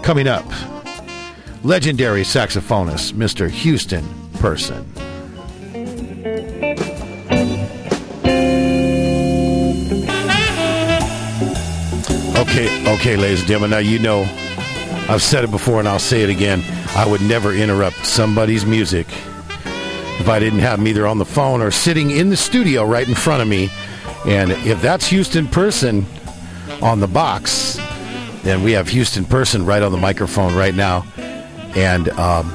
Coming up, legendary saxophonist, Mr. Houston Person. Okay, ladies and gentlemen, now you know, I've said it before and I'll say it again, I would never interrupt somebody's music if I didn't have them either on the phone or sitting in the studio right in front of me. And if that's Houston Person on the box, then we have Houston Person right on the microphone right now. And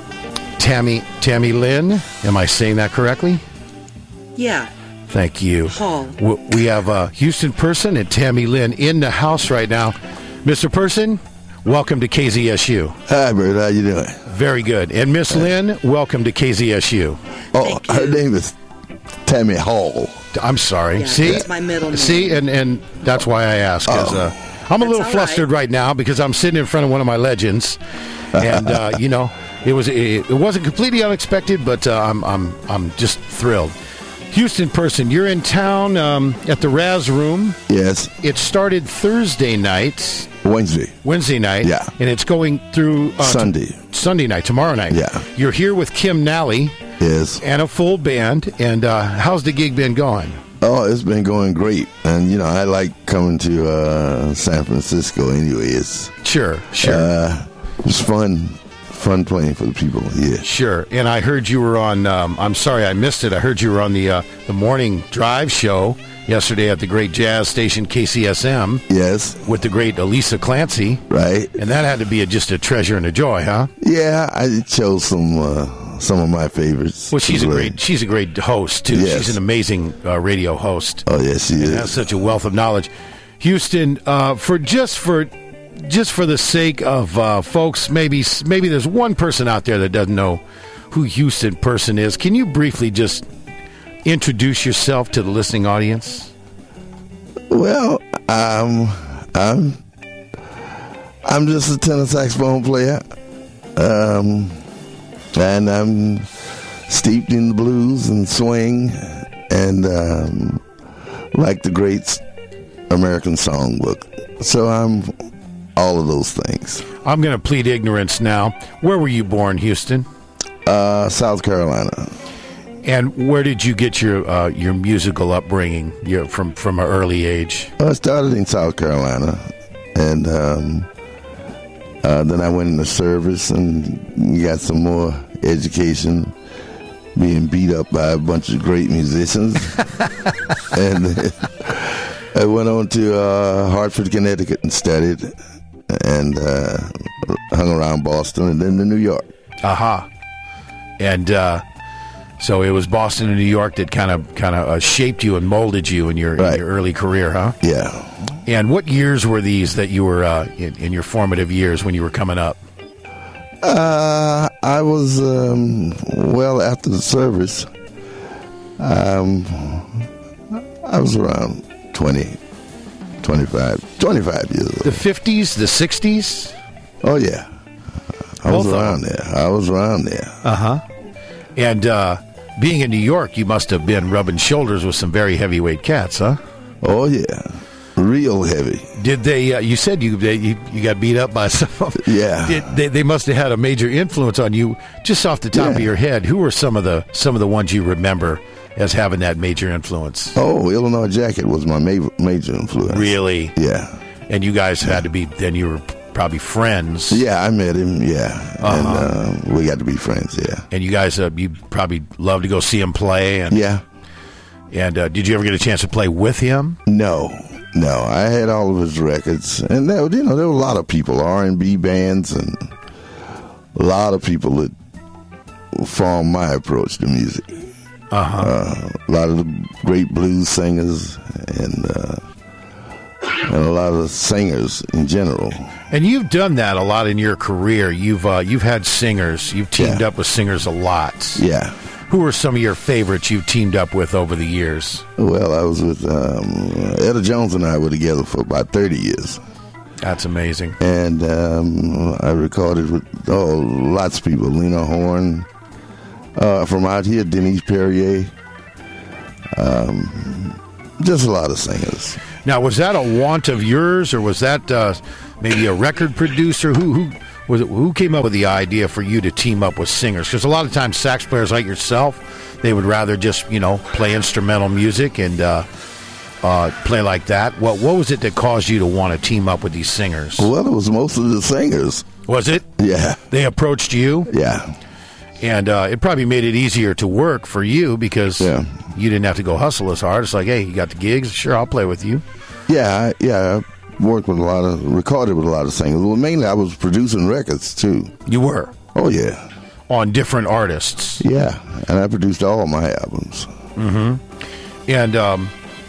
Tammy Lynn, am I saying that correctly? Yeah. Thank you. Hall. We have Houston Person and Tammy Lynn in the house right now. Mr. Person, welcome to KZSU. Hi, Bert. How you doing? Very good. And Miss Lynn, welcome to KZSU. Oh, her name is Tammy Hall. I'm sorry. Yeah, See, that's my middle name. See, and that's why I asked. 'Cause, I'm a little flustered right now because I'm sitting in front of one of my legends, and you know, it wasn't completely unexpected, but I'm just thrilled. Houston Person, you're in town at the Raz Room. Yes. It started Thursday night. Wednesday night. Yeah. And it's going through Sunday night, tomorrow night. Yeah. You're here with Kim Nally. Yes. And a full band. And how's the gig been going? Oh, it's been going great. And, you know, I like coming to San Francisco anyway. It's Sure. It's fun playing for the people, yeah. Sure. And I heard you were on, I'm sorry I missed it, I heard you were on the morning drive show yesterday at the great jazz station KCSM. Yes. With the great Elisa Clancy. Right. And that had to be just a treasure and a joy, huh? Yeah, I chose some of my favorites. Well, she's a great host, too. Yes. She's an amazing radio host. Oh, yes, she is. Has such a wealth of knowledge. Houston, for the sake of folks, maybe there's one person out there that doesn't know who Houston Person is. Can you briefly just introduce yourself to the listening audience? Well, I'm just a tenor saxophone player, and I'm steeped in the blues and swing, and like the great American songbook. So I'm all of those things. I'm going to plead ignorance now. Where were you born, Houston? South Carolina. And where did you get your musical upbringing? From an early age. I started in South Carolina, and then I went into service and got some more education, being beat up by a bunch of great musicians, and I went on to Hartford, Connecticut, and studied, and hung around Boston, and then to New York. Aha. And so it was Boston and New York that kind of shaped you and molded you in your early career, huh? Yeah. And what years were these that you were in your formative years when you were coming up? I was after the service. I was around 25 years old. The 50s, the 60s? Oh, yeah. I was around there. Uh-huh. And being in New York, you must have been rubbing shoulders with some very heavyweight cats, huh? Oh, yeah. Real heavy. Did they, you said you got beat up by some of them. Yeah. They must have had a major influence on you. Just off the top of your head, who were some of the ones you remember as having that major influence? Oh, Illinois Jacket was my major influence. Really? Yeah. And you guys had to be, then you were probably friends. Yeah, I met him, yeah. And we got to be friends, yeah. And you guys, you probably love to go see him play. And, yeah. And did you ever get a chance to play with him? No. I had all of his records. And, there were a lot of people, R&B bands, and a lot of people that formed my approach to music. A lot of the great blues singers and a lot of singers in general. And you've done that a lot in your career. You've had singers. You've teamed up with singers a lot. Yeah. Who are some of your favorites you've teamed up with over the years? Well, I was with Etta Jones, and I were together for about 30 years. That's amazing. And I recorded with lots of people. Lena Horne. From out here, Denise Perrier. Just a lot of singers. Now, was that a want of yours, or was that maybe a record producer? Who who came up with the idea for you to team up with singers? Because a lot of times sax players like yourself, they would rather just play instrumental music and play like that. What was it that caused you to want to team up with these singers? Well, it was most of the singers. Was it? Yeah. They approached you? Yeah. And it probably made it easier to work for you because you didn't have to go hustle as hard. It's like, hey, you got the gigs? Sure, I'll play with you. Yeah. I worked with recorded with a lot of singers. Well, mainly I was producing records, too. You were? Oh, yeah. On different artists? Yeah. And I produced all my albums. Mm-hmm. And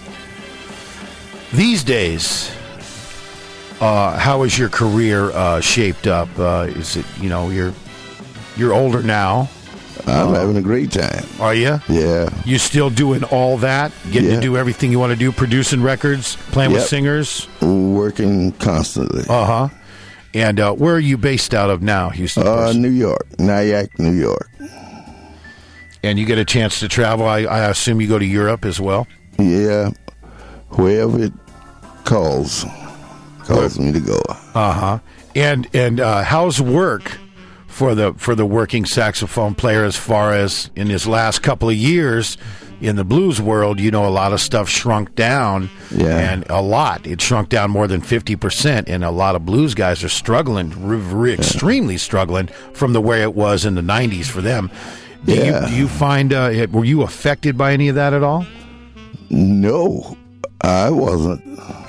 these days, how is your career shaped up? Is it, you're older now. I'm having a great time. Are you? Yeah. You still doing all that? Getting to do everything you want to do? Producing records? Playing with singers? Working constantly. Uh-huh. And where are you based out of now, Houston? New York. Nyack, New York. And you get a chance to travel? I assume you go to Europe as well? Yeah. Wherever it calls me to go. Uh-huh. And how's work for the working saxophone player as far as in his last couple of years in the blues world? A lot of stuff shrunk down. Yeah. And it shrunk down more than 50%, and a lot of blues guys are struggling, extremely struggling from the way it was in the 90s for them. Do you find were you affected by any of that at all? No, I wasn't.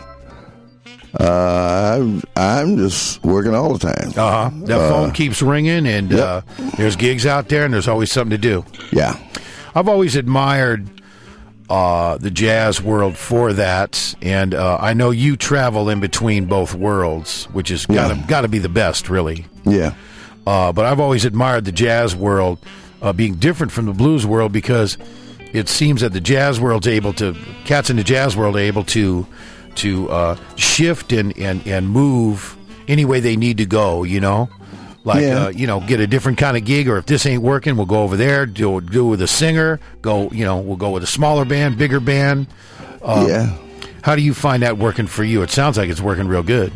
I'm just working all the time. That phone keeps ringing, and there's gigs out there, and there's always something to do. Yeah. I've always admired the jazz world for that, and I know you travel in between both worlds, which is got to be the best, really. Yeah. But I've always admired the jazz world being different from the blues world, because it seems that the jazz world's cats in the jazz world are able to shift and move any way they need to go, get a different kind of gig, or if this ain't working, we'll go over there, do with a singer, we'll go with a smaller band, bigger band. How do you find that working for you? It sounds like it's working real good.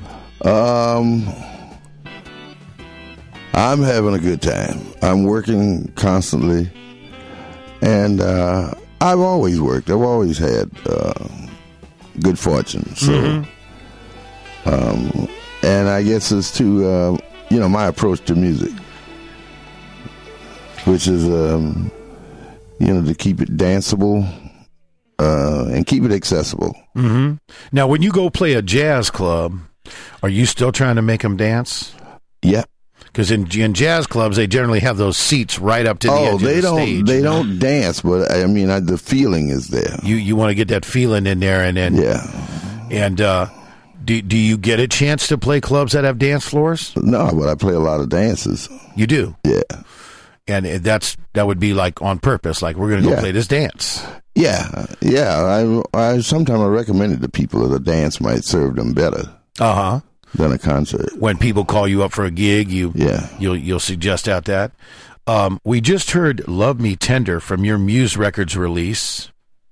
I'm having a good time. I'm working constantly, and I've always worked. I've always had good fortune. So, and I guess it's to my approach to music, which is to keep it danceable and keep it accessible. Mm-hmm. Now, when you go play a jazz club, are you still trying to make them dance? Yeah. Because in jazz clubs, they generally have those seats right up to the edge of the stage. They don't dance, but the feeling is there. You want to get that feeling in there, and then And do you get a chance to play clubs that have dance floors? No, but I play a lot of dances. You do? Yeah. And that would be like on purpose, like we're going to go play this dance. Yeah. I sometimes I recommend it to people that a dance might serve them better. Than a concert. When people call you up for a gig, you'll suggest out that. We just heard "Love Me Tender" from your Muse Records release.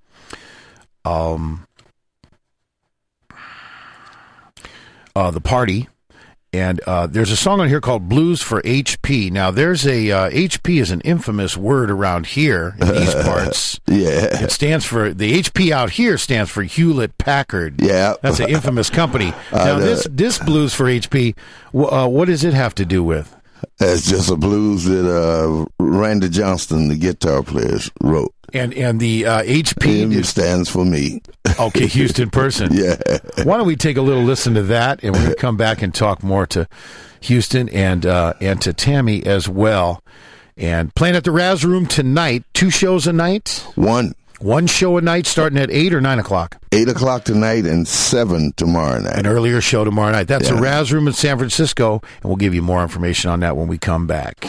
The Party, and there's a song on here called "Blues for HP." Now, there's a HP is an infamous word around here in these parts. It stands for the HP out here stands for Hewlett Packard. Yeah, that's an infamous company. Now, this "Blues for HP," what does it have to do with? It's just a blues that Randy Johnston, the guitar player, wrote. And the HP stands for me. Okay, Houston person. Yeah. Why don't we take a little listen to that, and we're going to come back and talk more to Houston and to Tammy as well. And playing at the Raz Room tonight, 2 shows a night? One show a night, starting at 8 or 9 o'clock? 8 o'clock tonight and 7 tomorrow night. An earlier show tomorrow night. That's the Raz Room in San Francisco, and we'll give you more information on that when we come back.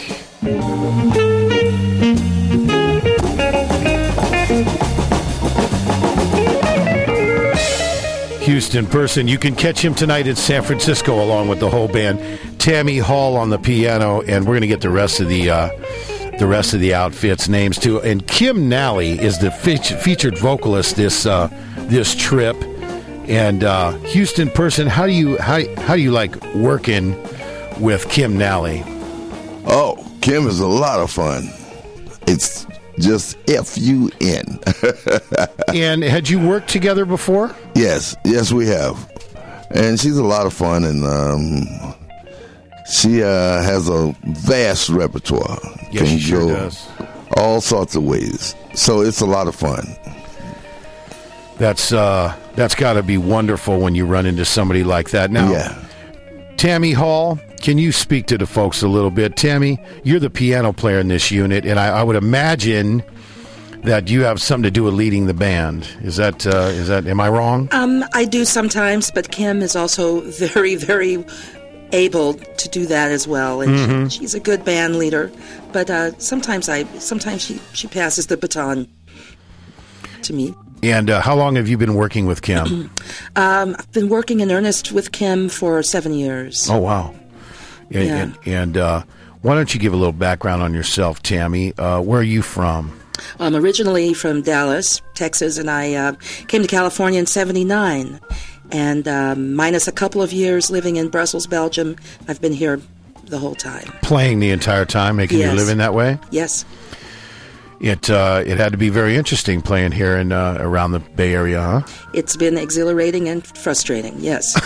Houston person, you can catch him tonight in San Francisco along with the whole band. Tammy Hall on the piano, and we're going to get the rest of the outfits names too. And Kim Nally is the featured vocalist this trip. And Houston person, how do you like working with Kim Nally? Oh, Kim is a lot of fun. It's just F-U-N. And had you worked together before? Yes, we have. And she's a lot of fun, and she has a vast repertoire. Yes, she sure does. All sorts of ways. So it's a lot of fun. That's got to be wonderful when you run into somebody like that. Now, yeah. Tammy Hall, can you speak to the folks a little bit? Tammy, you're the piano player in this unit, and I would imagine that you have something to do with leading the band. Is that am I wrong? I do sometimes, but Kim is also very, very able to do that as well, and she's a good band leader. But sometimes she passes the baton to me. And how long have you been working with Kim? I've been working in earnest with Kim for 7 years. Oh, wow. And why don't you give a little background on yourself, Tammy? Where are you from? I'm originally from Dallas, Texas, and I came to California in 1979. And minus a couple of years living in Brussels, Belgium, I've been here the whole time. Playing the entire time, making your living that way? Yes. It had to be very interesting playing here in around the Bay Area, huh? It's been exhilarating and frustrating, yes.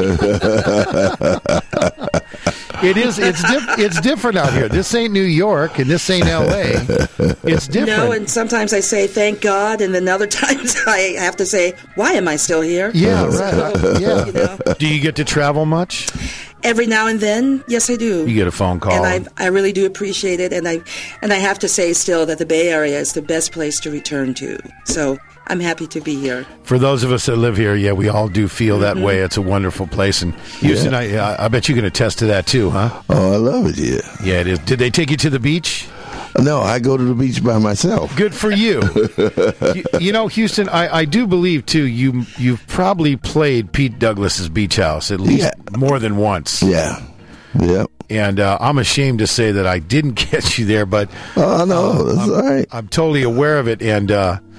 It is. It's different out here. This ain't New York, and this ain't L.A. It's different. No, and sometimes I say thank God, and then other times I have to say, why am I still here? Yeah, right. So, yeah. You know. Do you get to travel much? Every now and then, yes, I do. You get a phone call, and I really do appreciate it. And I have to say still that the Bay Area is the best place to return to. So I'm happy to be here. For those of us that live here, yeah, we all do feel that way. It's a wonderful place, and Houston, I bet you can attest to that too, huh? Oh, I love it here. Yeah, it is. Did they take you to the beach? No, I go to the beach by myself. Good for you. You know, Houston, I do believe, too, you've probably played Pete Douglas's Beach House at least more than once. Yeah. Yep. And I'm ashamed to say that I didn't catch you there, but no, that's all right. I'm totally aware of it, and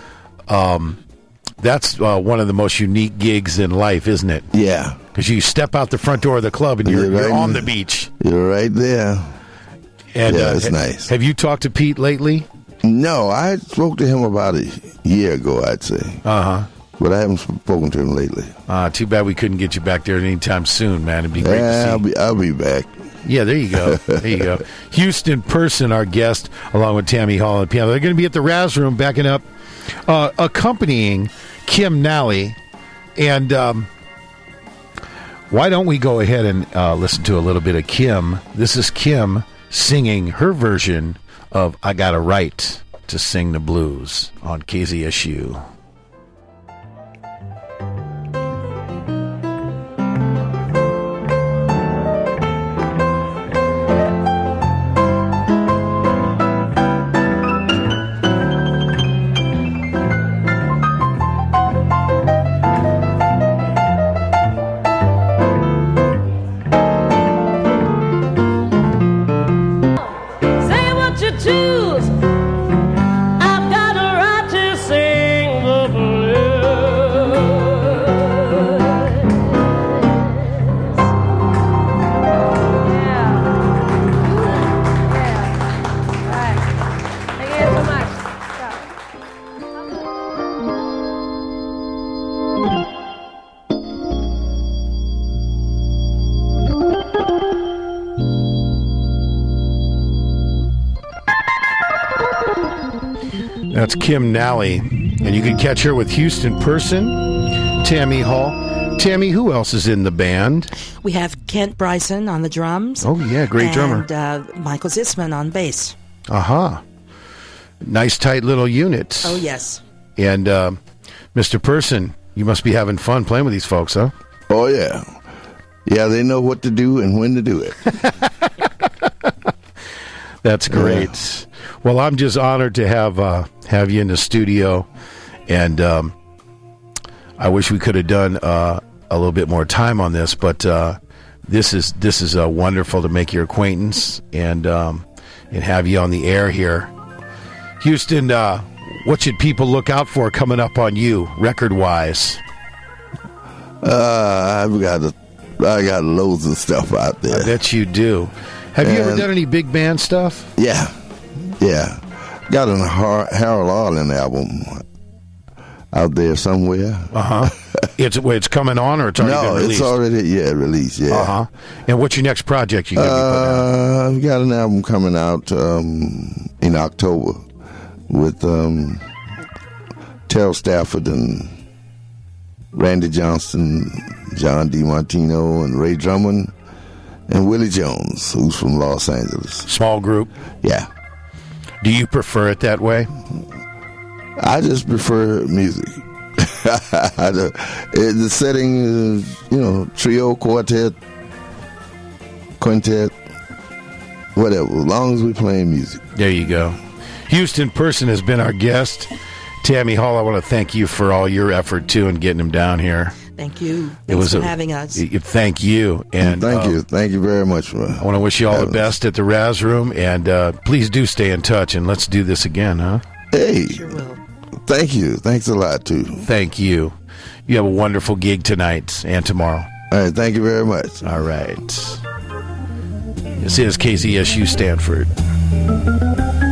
that's one of the most unique gigs in life, isn't it? Yeah. Because you step out the front door of the club, and you're on the beach. You're right there. And, it's nice. Have you talked to Pete lately? No, I spoke to him about a year ago, I'd say. Uh-huh. But I haven't spoken to him lately. Too bad we couldn't get you back there anytime soon, man. It'd be great to see. I'll be back. Yeah, there you go. There you go. Houston Person, our guest, along with Tammy Hall and piano. They're going to be at the Raz Room backing up, accompanying Kim Nally. And why don't we go ahead and listen to a little bit of Kim. This is Kim singing her version of I Got a Right to Sing the Blues on KZSU. That's Kim Nally, and you can catch her with Houston Person, Tammy Hall. Tammy, who else is in the band? We have Kent Bryson on the drums. Oh, yeah, great drummer. And Michael Zitzman on bass. Aha. Nice, tight little unit. Oh, yes. And Mr. Person, you must be having fun playing with these folks, huh? Oh, yeah. Yeah, they know what to do and when to do it. That's great. Yeah. Well, I'm just honored to have you in the studio, and I wish we could have done a little bit more time on this, but this is wonderful to make your acquaintance and have you on the air here. Houston, what should people look out for coming up on you, record-wise? I've got I got loads of stuff out there. I bet you do. Have you ever done any big band stuff? Yeah. Got a Harold Arlen album out there somewhere. It's coming on, or it's already been released? No, it's already released. Yeah. And what's your next project you gonna be putting out? I've got an album coming out in October with Terrell Stafford and Randy Johnston, John DiMartino, and Ray Drummond, and Willie Jones, who's from Los Angeles. Small group? Yeah. Do you prefer it that way? I just prefer music. The setting is, trio, quartet, quintet, whatever, as long as we're playing music. There you go. Houston Person has been our guest. Tammy Hall, I want to thank you for all your effort, too, in getting him down here. Thank you. Thanks for having us. Thank you. And thank you. Thank you very much. I want to wish you all the best at the Raz Room, and please do stay in touch, and let's do this again, huh? Hey. Sure will. Thank you. Thanks a lot, too. Thank you. You have a wonderful gig tonight and tomorrow. All right. Thank you very much. All right. This is KZSU Stanford.